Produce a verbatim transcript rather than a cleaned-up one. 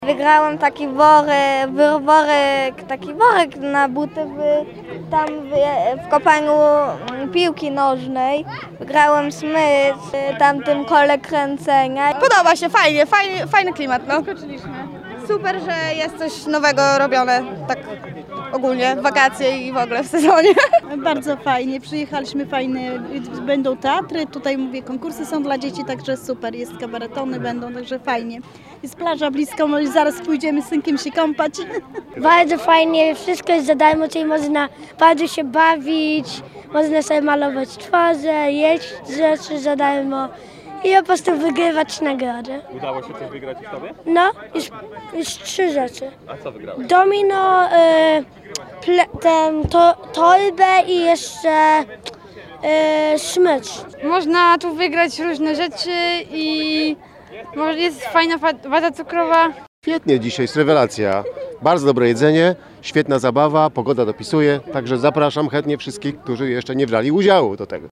Wygrałem taki worek, worek, taki worek na buty w, tam w, w kopaniu piłki nożnej. Wygrałem smycz, tamtym kole kręcenia. Podoba się, fajnie, fajny, fajny klimat. No. Super, że jest coś nowego robione, tak ogólnie, w wakacje i w ogóle w sezonie. Bardzo fajnie, przyjechaliśmy fajne, będą teatry, tutaj mówię, konkursy są dla dzieci, także super, jest kabaretony będą, także fajnie. Jest plaża blisko, może zaraz pójdziemy z synkiem się kąpać. Bardzo fajnie, wszystko jest za darmo, czyli można bardzo się bawić, można sobie malować twarze, jeść rzeczy za darmo i po prostu wygrywać nagrody. Udało się coś wygrać już tobie? No, już, już trzy rzeczy. A co wygrałeś? Domino, y, ple, ten, to, torbę i jeszcze y, smycz. Można tu wygrać różne rzeczy i może jest fajna wata cukrowa. Świetnie, dzisiaj jest rewelacja. Bardzo dobre jedzenie, świetna zabawa, pogoda dopisuje, także zapraszam chętnie wszystkich, którzy jeszcze nie brali udziału do tego.